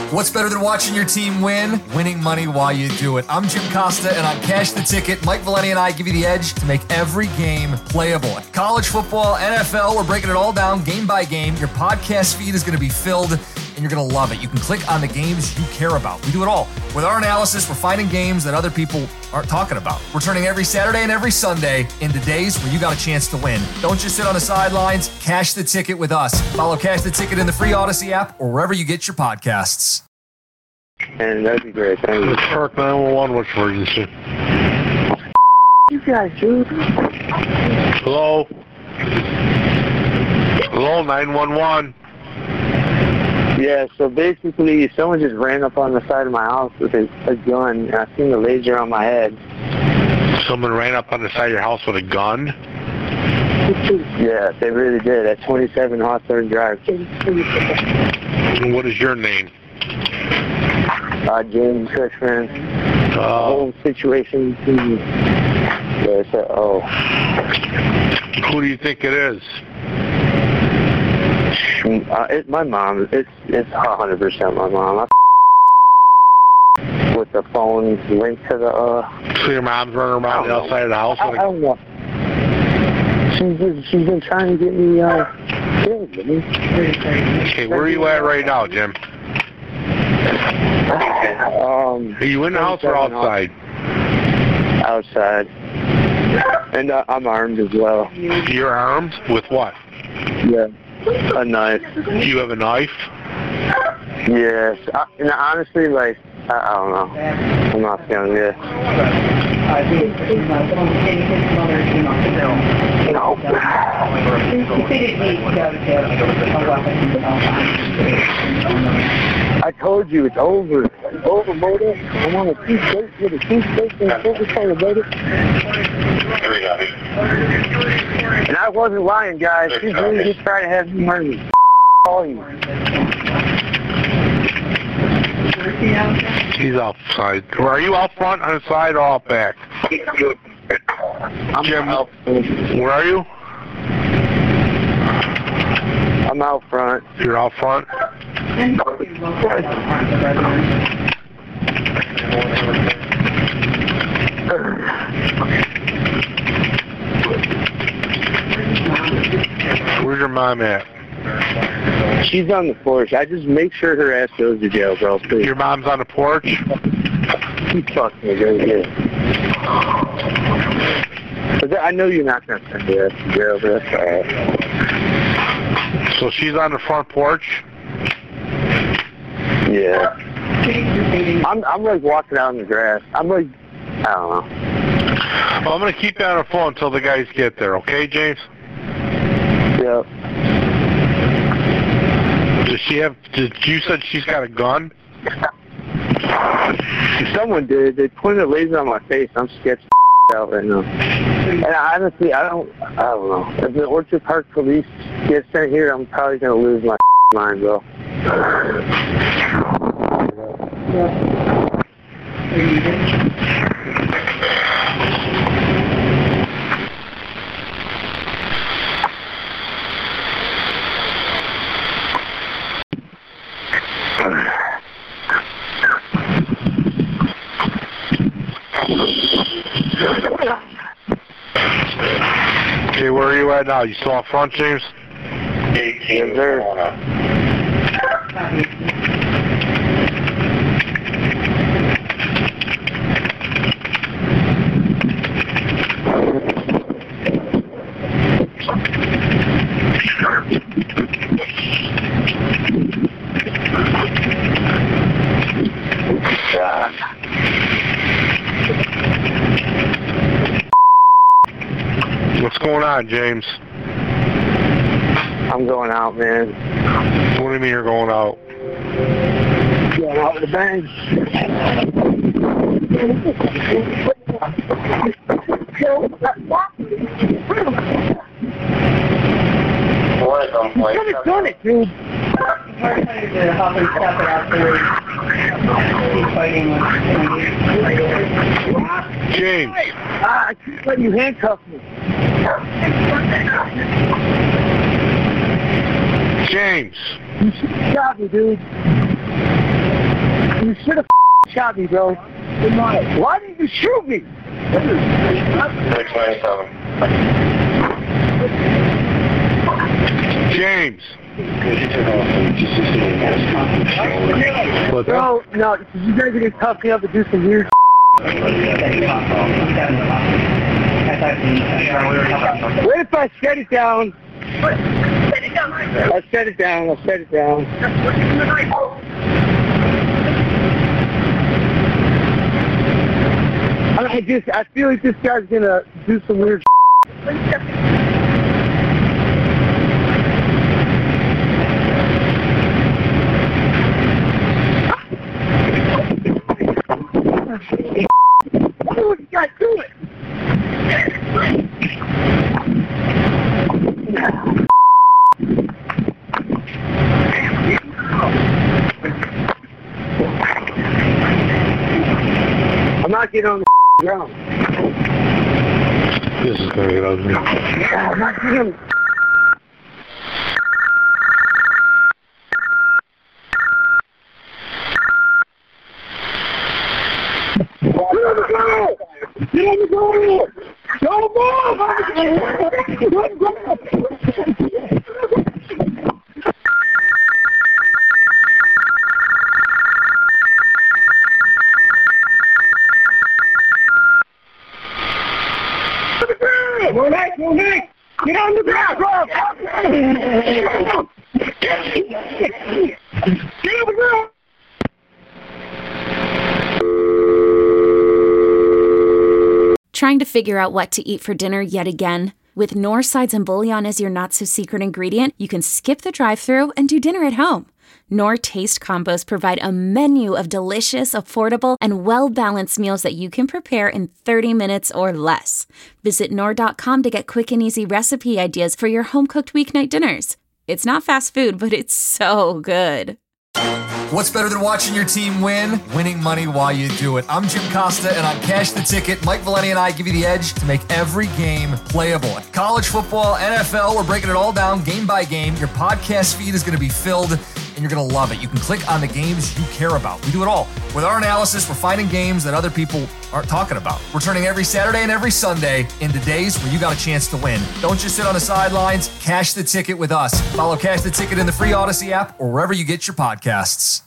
What's better than watching your team win? Winning money while you do it. I'm Jim Costa, and on Cash the Ticket, Mike Valeni and I give you the edge to make every game playable. College football, NFL, we're breaking it all down game by game. Your podcast feed is going to be filled, and you're going to love it. You can click on the games you care about. We do it all. With our analysis, we're finding games that other people aren't talking about. We're turning every Saturday and every Sunday into days where you got a chance to win. Don't just sit on the sidelines. Cash the Ticket with us. Follow Cash the Ticket in the free Odyssey app or wherever you get your podcasts. And that'd be great. Thank you. Park 911, what's your emergency? You guys, dude. Hello? Hello, 911. Yeah, so basically, someone just ran up on the side of my house with a gun, and I seen the laser on my head. Someone ran up on the side of your house with a gun? Yeah, they really did. At 27 Hawthorne Drive. And what is your name? James Cushman. The whole situation. Yeah, so, Who do you think it is? My mom. It's 100% my mom. With the phone linked to the. So your mom's running around the outside of the house? I don't know. She's been trying to get me killed. Okay, where are you at right now, Jim? Are you in the house or outside? Outside. And I'm armed as well. You're armed? With what? Yeah. A knife. Do you have a knife? Yes. And honestly, like, I don't know. I'm not feeling good. No. I told you it's over. It's over, Motor. I'm on a two-state with a two-state and a silver Motor. And I wasn't lying, guys. She's really just trying to have me murdered. Call you. He's outside. Are you out front, on the side, or out back? I'm Jim, out. where are you? I'm out front. You're out front? Where's your mom at? She's on the porch. I just make sure her ass goes to jail, bro. Please. Your mom's on the porch? You fucked me, go ahead. But I know you're not going to send her ass to jail, but that's alright. So she's on the front porch? Yeah. I'm like walking out in the grass. I'm like, I don't know. Well, I'm going to keep you on the phone until the guys get there, okay, James? Yep. You said she's got a gun? Someone did. They pointed a laser on my face. I'm scared out right now. And honestly, I don't know. If the Orchard Park police get sent here, I'm probably going to lose my mind, bro. Okay, where are you at now? You still out front, James? 18. Yes, sir. What's going on, James? I'm going out, man. What do you mean you're going out? Going out with a bang. You could have done it, dude. James. I can't let you handcuff me. James. You should have shot me, dude. should have shot me, bro. Why did you shoot me? 697. James. What's Bro, no, you guys are going to tough me up and do some weird What if I set it down? I'll set it down. I feel like this guy's going to do some weird What you guys doing? I'm not getting on the ground. This is going to get ugly. I'm not getting Get on the ground! Don't move! Monique! Get on the ground, bro! Get on the ground! Trying to figure out what to eat for dinner yet again? With Knorr sides and bouillon as your not-so-secret ingredient, you can skip the drive-thru and do dinner at home. Knorr Taste Combos provide a menu of delicious, affordable, and well-balanced meals that you can prepare in 30 minutes or less. Visit Knorr.com to get quick and easy recipe ideas for your home-cooked weeknight dinners. It's not fast food, but it's so good. What's better than watching your team win? Winning money while you do it. I'm Jim Costa, and on Cash the Ticket, Mike Valeni and I give you the edge to make every game playable. College football, NFL, we're breaking it all down game by game. Your podcast feed is going to be filled, and you're going to love it. You can click on the games you care about. We do it all. With our analysis, we're finding games that other people aren't talking about. We're turning every Saturday and every Sunday into days where you got a chance to win. Don't just sit on the sidelines. Cash the Ticket with us. Follow Cash the Ticket in the free Odyssey app or wherever you get your podcasts.